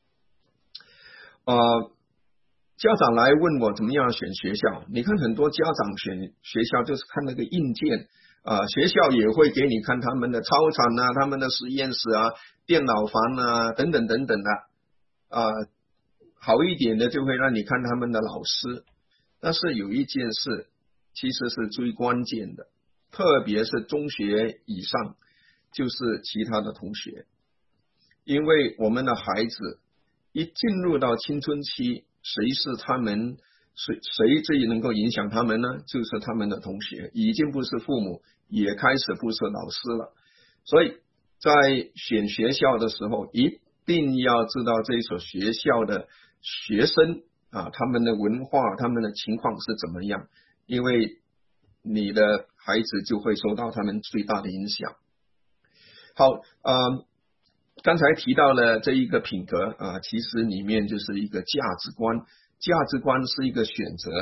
呃，家长来问我怎么样选学校，你看很多家长选学校就是看那个硬件啊、呃，学校也会给你看他们的操场啊，他们的实验室啊，电脑房啊等等等等的啊、呃，好一点的就会让你看他们的老师，但是有一件事其实是最关键的，特别是中学以上，就是其他的同学，因为我们的孩子一进入到青春期，谁是他们谁谁最能够影响他们呢？就是他们的同学，已经不是父母，也开始不是老师了。所以在选学校的时候，一定要知道这所学校的学生啊，他们的文化，他们的情况是怎么样， 因为你的孩子就会受到他们最大的影响。好，呃，刚才提到了这一个品格啊、呃，其实里面就是一个价值观，价值观是一个选择。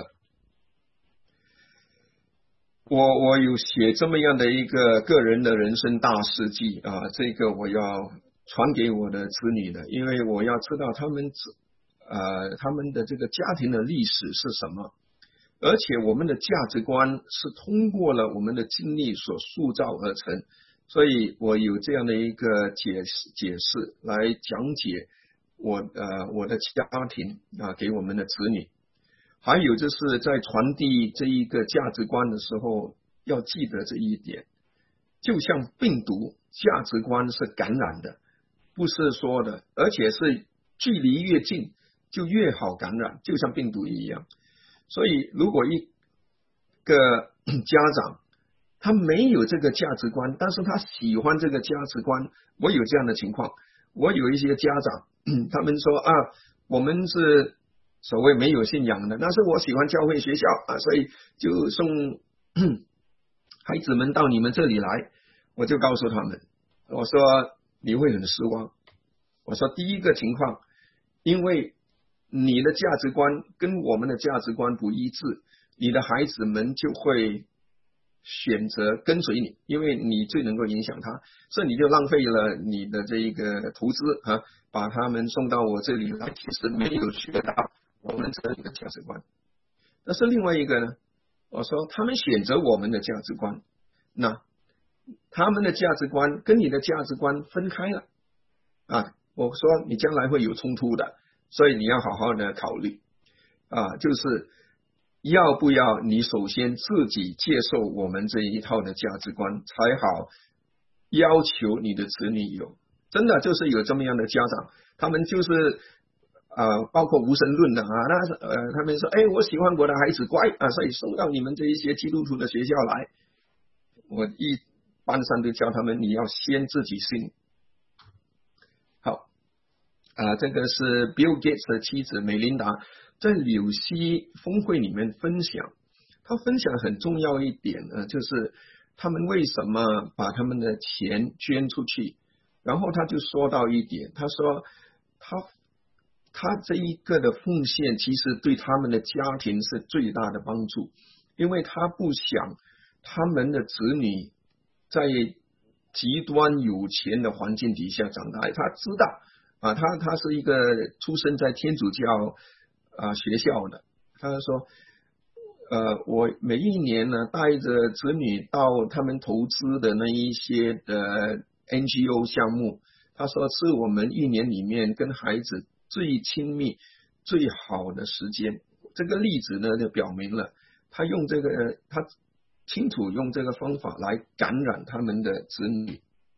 我我有写这么样的一个个人的人生大事记啊、呃，这个我要传给我的子女的，因为我要知道他们呃他们的这个家庭的历史是什么，而且我们的价值观是通过了我们的经历所塑造而成，所以我有这样的一个解释解释来讲解我呃我的家庭啊、呃、给我们的子女。还有就是在传递这一个价值观的时候，要记得这一点，就像病毒，价值观是感染的，不是说的，而且是距离越近就越好感染，就像病毒一样。所以如果一个家长他没有这个价值观，但是他喜欢这个价值观，我有这样的情况，我有一些家长他们说啊，我们是所谓没有信仰的，但是我喜欢教会学校啊，所以就送孩子们到你们这里来。我就告诉他们，我说你会很失望。我说第一个情况，因为你的价值观跟我们的价值观不一致，你的孩子们就会选择跟随你，因为你最能够影响他，所以你就浪费了你的这一个投资啊，把他们送到我这里来，其实没有学到我们这里的价值观。但是另外一个呢，我说他们选择我们的价值观，那他们的价值观跟你的价值观分开了啊，我说你将来会有冲突的，所以你要好好的考虑啊，就是要不要你首先自己接受我们这一套的价值观，才好要求你的子女有。真的就是有这么样的家长，他们就是呃，包括无神论的啊，那呃，他们说，哎，我喜欢我的孩子乖啊，所以送到你们这一些基督徒的学校来。我一班上都教他们，你要先自己信。好，啊、呃，这个是 Bill Gates 的妻子梅琳达在纽西峰会里面分享，他分享很重要一点呢，就是他们为什么把他们的钱捐出去。然后他就说到一点，他说他他这一个的奉献其实对他们的家庭是最大的帮助，因为他不想他们的子女在极端有钱的环境底下长大。他知道啊，他他是一个出生在天主教啊学校的，他说呃，我每一年呢带着子女到他们投资的那一些的N G O 项目，他说是我们一年里面跟孩子最亲密最好的时间。这个例子呢就表明了他用这个他清楚用这个方法来感染他们的子女。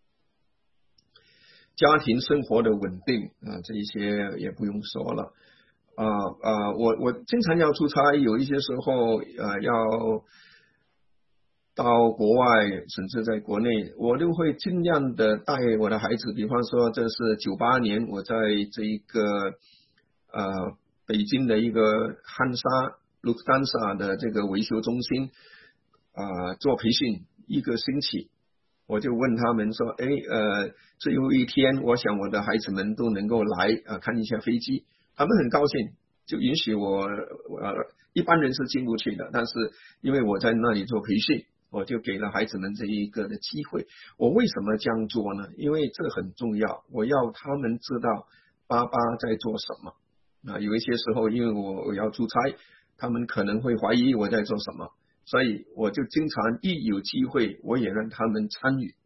家庭生活的稳定啊，这一些也不用说了啊啊，我我经常要出差，有一些时候呃要到国外，甚至在国内，我都会尽量的带我的孩子。比方说，这是九八年，我在这一个呃北京的一个汉莎 Lufthansa 的这个维修中心啊、呃、做培训一个星期，我就问他们说，哎呃最后一天，我想我的孩子们都能够来啊、呃、看一下飞机，他们很高兴，就允许我呃一般人是进不去的，但是因为我在那里做培训。我就给了孩子们这一个的机会。我为什么这样做呢？因为这很重要，我要他们知道爸爸在做什么啊。有一些时候因为我我要出差，他们可能会怀疑我在做什么，所以我就经常一有机会我也让他们参与。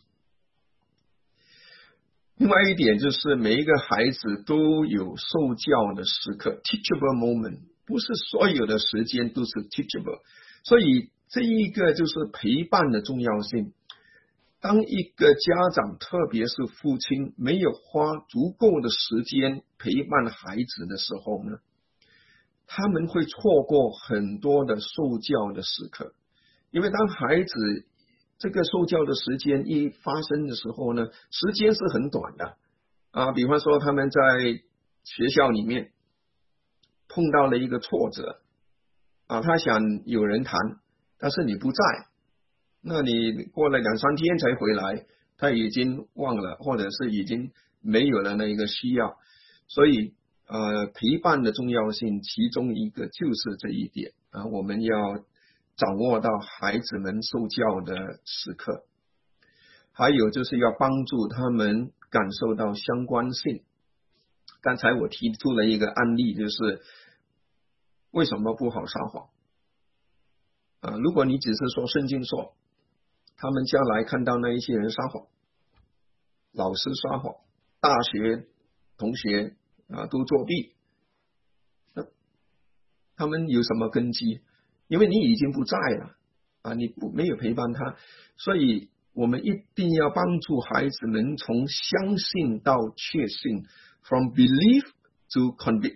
另外一点就是每一个孩子都有受教的时刻 teachable moment， 不是所有的时间都是 teachable， 所以这一个就是陪伴的重要性。当一个家长，特别是父亲，没有花足够的时间陪伴孩子的时候呢，他们会错过很多的受教的时刻。因为当孩子这个受教的时间一发生的时候呢，时间是很短的啊。比方说他们在学校里面碰到了一个挫折啊，他想有人谈，但是你不在，那你过了两三天才回来，他已经忘了，或者是已经没有了那一个需要。所以呃，陪伴的重要性其中一个就是这一点啊，我们要掌握到孩子们受教的时刻，还有就是要帮助他们感受到相关性。刚才我提出了一个案例，就是为什么不好撒谎啊？如果你只是说圣经说他们将来看到那一些人撒谎，老师撒谎，大学同学啊都作弊，那他们有什么根基？因为你已经不在了啊，你不没有陪伴他，所以我们一定要帮助孩子们从相信到确信 ，from belief to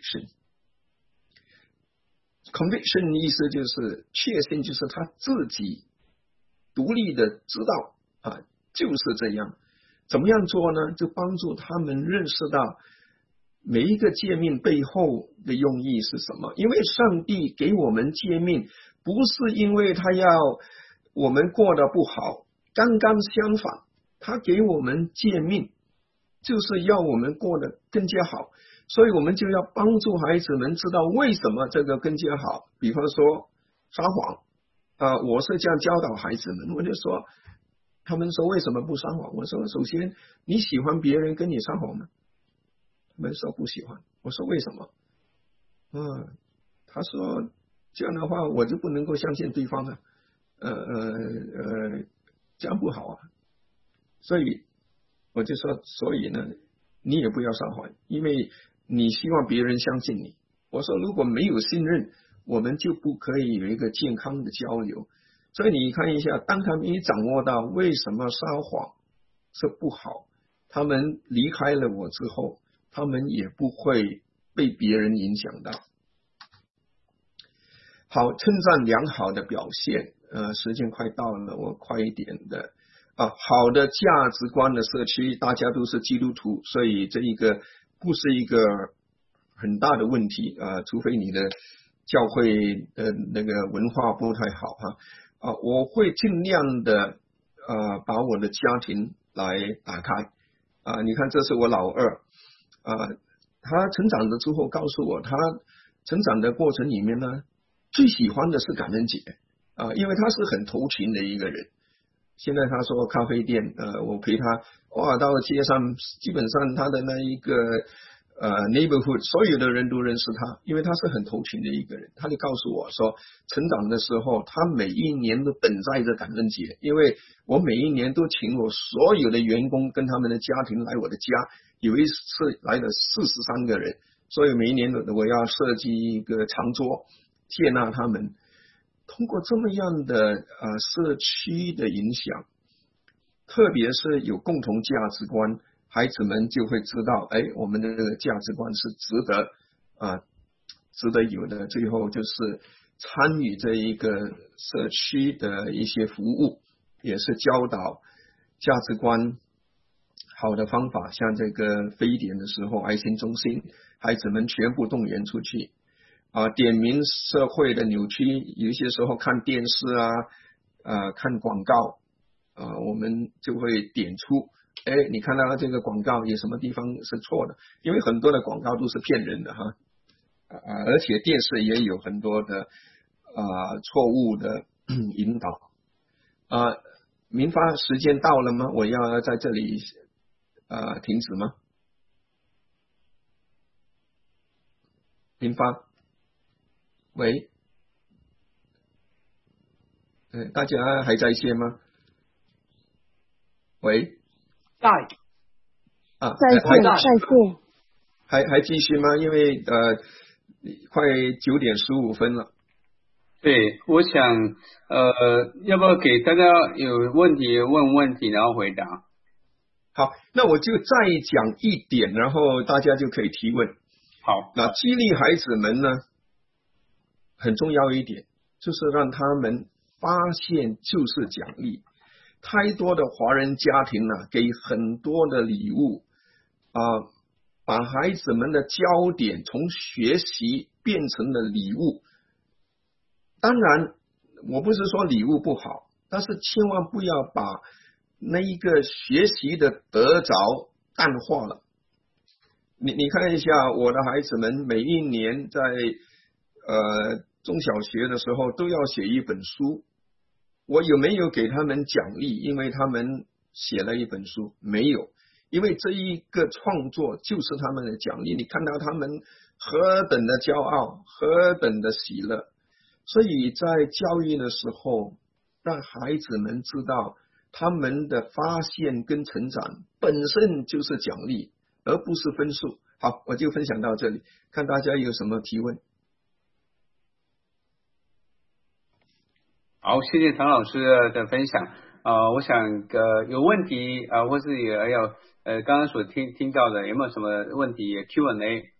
conviction。conviction 意思就是确信，就是他自己独立的知道啊，就是这样。怎么样做呢？就帮助他们认识到每一个诫命背后的用意是什么。因为上帝给我们诫命，不是因为他要我们过得不好，刚刚相反，他给我们诫命就是要我们过得更加好。所以我们就要帮助孩子们知道为什么这个更加好。比方说撒谎啊、呃，我是这样教导孩子们，我就说，他们说为什么不撒谎？我说首先你喜欢别人跟你撒谎吗？他们说不喜欢。我说为什么？嗯，他说这样的话我就不能够相信对方了，呃呃呃，这样不好啊。所以我就说，所以呢，你也不要撒谎，因为你希望别人相信你。我说如果没有信任，我们就不可以有一个健康的交流。所以你看一下，当他们一掌握到为什么撒谎是不好，他们离开了我之后，他们也不会被别人影响到。好，称赞良好的表现。呃，时间快到了，我快一点的啊。好的价值观的社区，大家都是基督徒，所以这一个不是一个很大的问题啊，除非你的教会的那个文化不太好哈啊。我会尽量的啊把我的家庭来打开啊。你看，这是我老二啊，他成长了之后告诉我，他成长的过程里面呢，最喜欢的是感恩节啊，因为他是很投勤的一个人。现在他说咖啡店，呃，我陪他哇，到了街上，基本上他的那一个呃 neighborhood 所有的人都认识他，因为他是很投勤的一个人。他就告诉我说，成长的时候，他每一年都等待着感恩节，因为我每一年都请我所有的员工跟他们的家庭来我的家，有一次来了四十三个人，所以每一年我要设计一个长桌接纳他们。通过这么样的呃社区的影响，特别是有共同价值观，孩子们就会知道，哎，我们的价值观是值得啊、呃、值得有的。最后就是参与这一个社区的一些服务，也是教导价值观好的方法。像这个非典的时候，爱心中心孩子们全部动员出去啊，点名社会的扭曲。有些时候看电视啊，呃，看广告啊，我们就会点出，哎，你看到这个广告有什么地方是错的？因为很多的广告都是骗人的哈，啊，而且电视也有很多的啊错误的引导啊。民发时间到了吗？我要在这里啊停止吗？民发。喂，呃，大家还在线吗？喂， 在啊， 在线在线， 还还继续吗？因为呃，快九点十五分了。 对，我想呃，要不要给大家有问题问问题，然后回答？ 好，那我就再讲一点，然后大家就可以提问。 好， 那激励孩子们呢？很重要一点就是让他们发现就是奖励。太多的华人家庭呢、啊，给很多的礼物啊、呃，把孩子们的焦点从学习变成了礼物。 当然我不是说礼物不好，但是千万不要把那一个学习的得着淡化了。你你看一下我的孩子们每一年在呃中小学的时候都要写一本书，我有没有给他们奖励？因为他们写了一本书，没有，因为这一个创作就是他们的奖励。你看到他们何等的骄傲，何等的喜乐。所以在教育的时候，让孩子们知道他们的发现跟成长本身就是奖励，而不是分数。好，我就分享到这里，看大家有什么提问。 好，谢谢唐老师的分享。呃，我想呃有问题啊、呃，或是也有呃刚刚所听听到的，有没有什么问题 Q and A？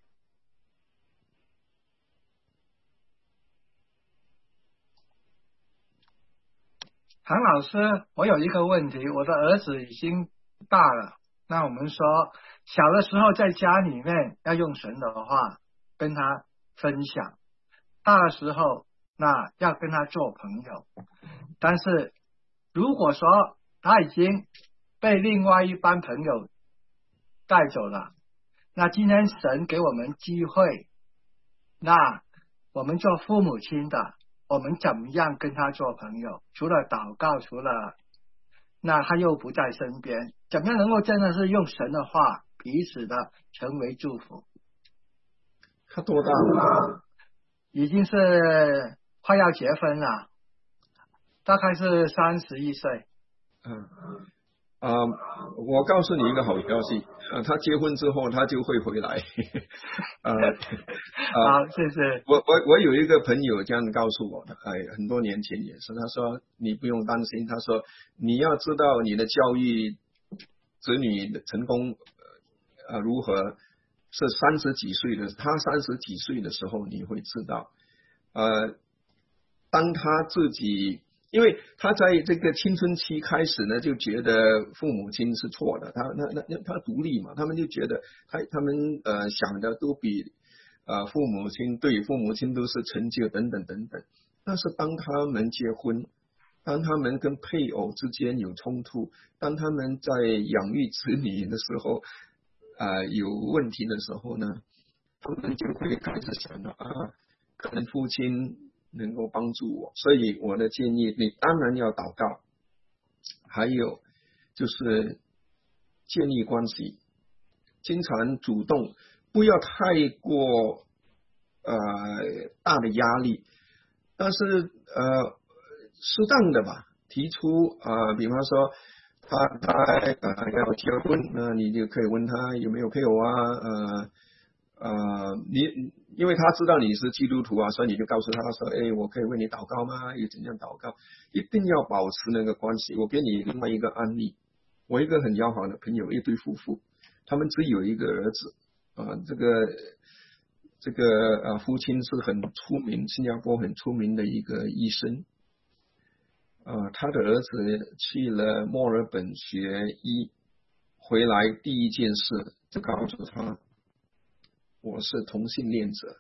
唐老师，我有一个问题，我的儿子已经大了，那我们说小的时候在家里面要用神的话跟他分享，大的时候那要跟他做朋友。但是如果说他已经被另外一班朋友带走了，那今天神给我们机会，那我们做父母亲的，我们怎么样跟他做朋友？除了祷告，除了那他又不在身边，怎么样能够真的是用神的话彼此的成为祝福？ 他多大了？ 已经是快要结婚了，大概是三十一岁。 嗯啊、呃，我告诉你一个好消息，呃，他结婚之后他就会回来。呃，呃好，谢谢。 我我我有一个朋友这样告诉我的，哎，很多年前也是，他说你不用担心，他说你要知道你的教育子女的成功呃如何，是三十几岁的，他三十几岁的时候你会知道，呃，当他自己。因为他在这个青春期开始呢，就觉得父母亲是错的，他那那那他独立嘛，他们就觉得他他们呃想的都比呃父母亲对，父母亲都是成就等等等等。但是当他们结婚，当他们跟配偶之间有冲突，当他们在养育子女的时候啊、呃、有问题的时候呢，他们就会开始想到啊，可能父亲能够帮助我，所以我的建议，你当然要祷告，还有就是建立关系，经常主动，不要太过呃大的压力，但是呃适当的吧，提出啊、呃，比方说他他呃要结婚，那你就可以问他有没有配偶啊，呃。呃，你因为他知道你是基督徒啊，所以你就告诉他说，哎，我可以为你祷告吗？又怎样祷告？一定要保持那个关系。我给你另外一个案例，我一个很要好的朋友，一对夫妇，他们只有一个儿子，啊、呃，这个这个呃父亲是很出名，新加坡很出名的一个医生，啊、呃，他的儿子去了墨尔本学医，回来第一件事就告诉他。我是同性恋者。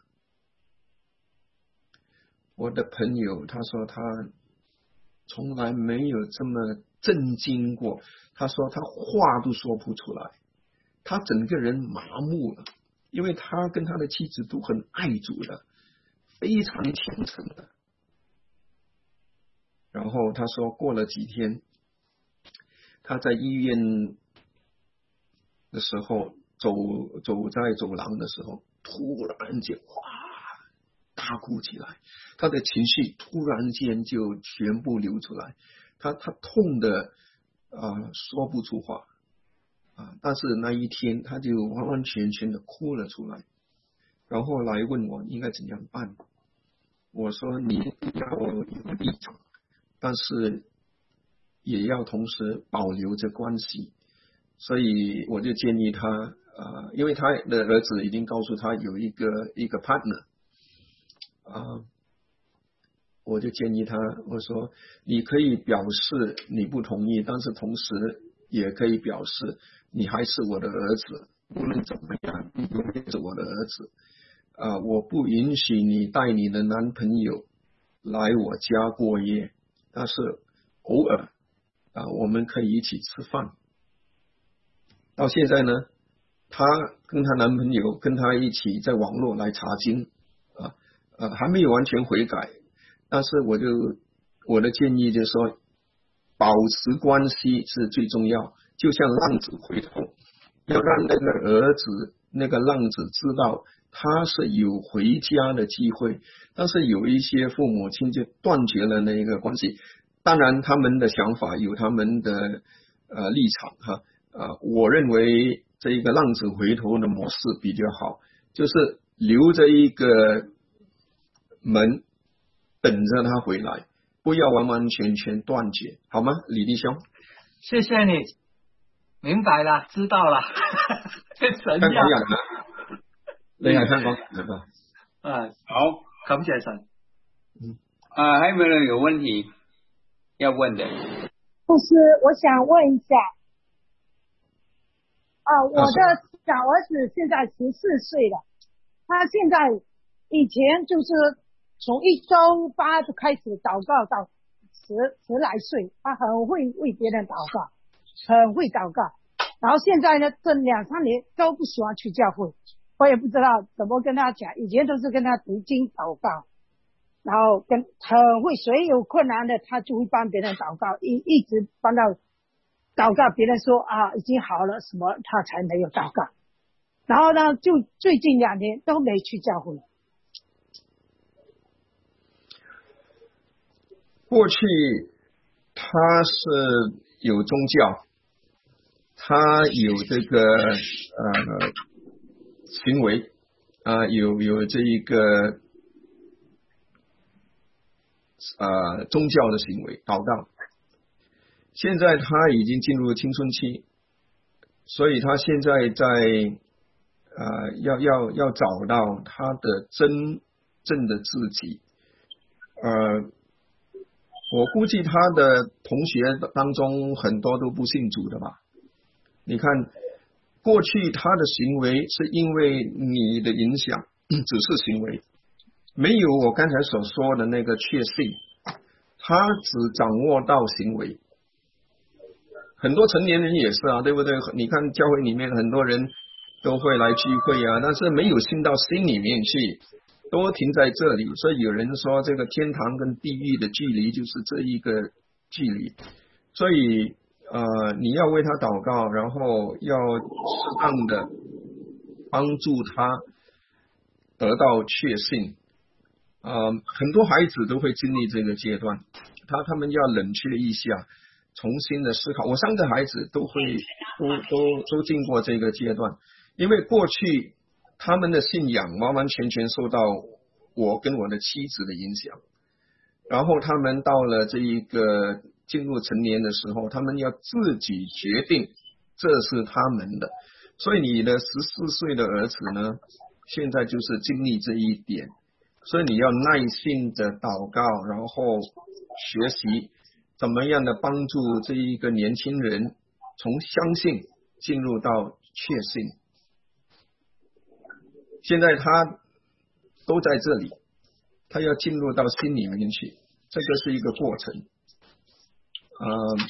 我的朋友他说他从来没有这么震惊过，他说他话都说不出来，他整个人麻木了，因为他跟他的妻子都很爱主的，非常虔诚的。然后他说过了几天，他在医院的时候走走在走廊的时候，突然间哇大哭起来，他的情绪突然间就全部流出来，他他痛的啊、呃、说不出话啊，但是那一天他就完完全全的哭了出来，然后来问我应该怎样办。我说你要有立场，但是也要同时保留着关系。所以我就建议他，呃，因为他的儿子已经告诉他有一个一个 partner， 啊、呃，我就建议他，我说你可以表示你不同意，但是同时也可以表示你还是我的儿子，无论怎么样，你永远是我的儿子。啊、呃，我不允许你带你的男朋友来我家过夜，但是偶尔啊，我们可以一起吃饭。到现在呢，她跟她男朋友跟她一起在网络来查经啊，呃，还没有完全悔改，但是我就我的建议就是说，保持关系是最重要，就像浪子回头，要让那个儿子那个浪子知道他是有回家的机会，但是有一些父母亲就断绝了那个关系。当然他们的想法有他们的呃立场哈，呃，我认为这一个浪子回头的模式比较好，就是留着一个门等着他回来，不要完完全全断绝，好吗？李弟兄， 谢谢你，明白了，知道了。神香港人啊，你係香港人係吧？ 啊， 好， 感謝神。 嗯，啊，还有没有人有问题要问的？ 牧师，我想问一下，啊，我的小儿子现在十四岁了，他现在以前就是从一周八就开始祷告到十十来岁，他很会为别人祷告，很会祷告。然后现在呢，这两三年都不喜欢去教会，我也不知道怎么跟他讲。以前都是跟他读经祷告，然后跟很会，谁有困难的他就会帮别人祷告，一一直帮到祷告，别人说啊已经好了什么，他才没有祷告。然后呢，就最近两年都没去教会。 过去他是有宗教，他有这个呃行为啊、呃，有有这一个呃宗教的行为祷告。现在他已经进入青春期，所以他现在在呃要要要找到他的真正的自己。呃，我估计他的同学当中很多都不信主的吧。你看，过去他的行为是因为你的影响，只是行为，没有我刚才所说的那个确信，他只掌握到行为。很多成年人也是啊，对不对？你看教会里面很多人都会来聚会啊，但是没有信到心里面去，都停在这里。所以有人说这个天堂跟地狱的距离就是这一个距离，所以呃，你要为他祷告，然后要适当的帮助他得到确信。呃，很多孩子都会经历这个阶段，他他们要冷却一下，重新的思考。我三个孩子都会都都都经过这个阶段，因为过去他们的信仰完完全全受到我跟我的妻子的影响，然后他们到了这一个进入成年的时候，他们要自己决定这是他们的。所以你的十四岁的儿子呢，现在就是经历这一点，所以你要耐心的祷告，然后学习怎么样的帮助这一个年轻人从相信进入到确信。现在他都在这里，他要进入到心里面去，这个是一个过程。呃，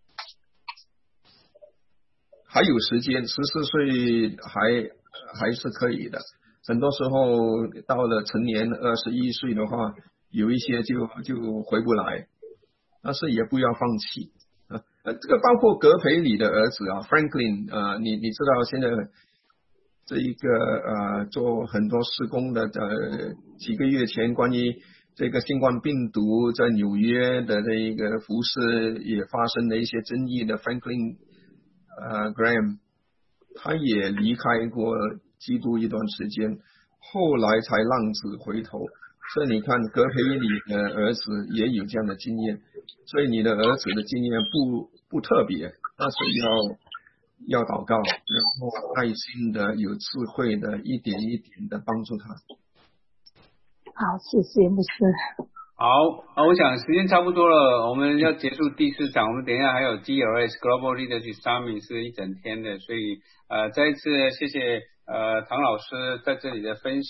还有时间，十四岁还还是可以的。很多时候到了成年二十一岁的话，有一些就就回不来，但是也不要放弃啊。呃，这个包括格培里的儿子啊 ，Franklin 啊、呃，你你知道现在这一个呃做很多施工的，呃几个月前关于这个新冠病毒在纽约的这一个服饰也发生了一些争议的 Franklin 呃 Graham， 他也离开过基督一段时间，后来才浪子回头。所以你看格培里的儿子也有这样的经验，所以你的儿子的经验不不特别，但是要要祷告，然后耐心的有智慧的一点一点的帮助他。 好，谢谢牧师。 好，啊，我想时间差不多了，我们要结束第四场，我们等一下还有 G L S Global Leadership Summit 是一整天的，所以呃再一次谢谢呃唐老师在这里的分享。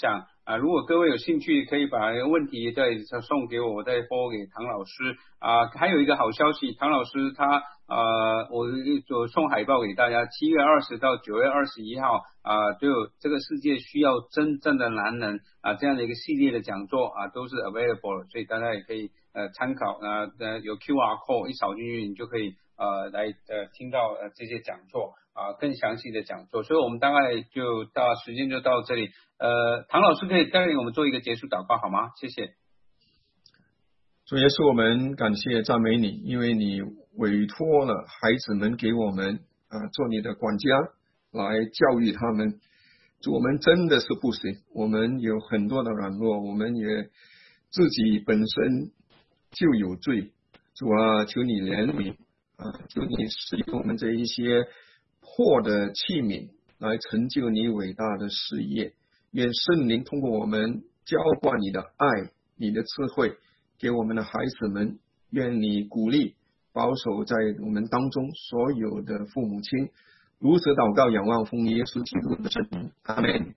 啊，如果各位有兴趣，可以把问题再送给我，我再拨给唐老师啊。还有一个好消息，唐老师他呃，我就送海报给大家，七月二十到九月二十一号啊，都有这个世界需要真正的男人啊这样的一个系列的讲座啊，都是 available， 所以大家也可以呃参考啊，呃有 Q R code 一扫进去，你就可以呃来呃听到呃这些讲座啊更详细的讲座。所以我们大概就到时间就到这里。呃，唐老师可以带领我们做一个结束祷告好吗？谢谢。 主耶稣，我们感谢赞美你，因为你委托了孩子们给我们啊，做你的管家来教育他们。主，我们真的是不行，我们有很多的软弱，我们也自己本身就有罪。主啊，求你怜悯啊，求你使用我们这一些破的器皿来成就你伟大的事业。愿圣灵通过我们浇灌你的爱，你的智慧给我们的孩子们。愿你鼓励保守在我们当中所有的父母亲。如此祷告，仰望奉耶稣基督的圣名，阿们。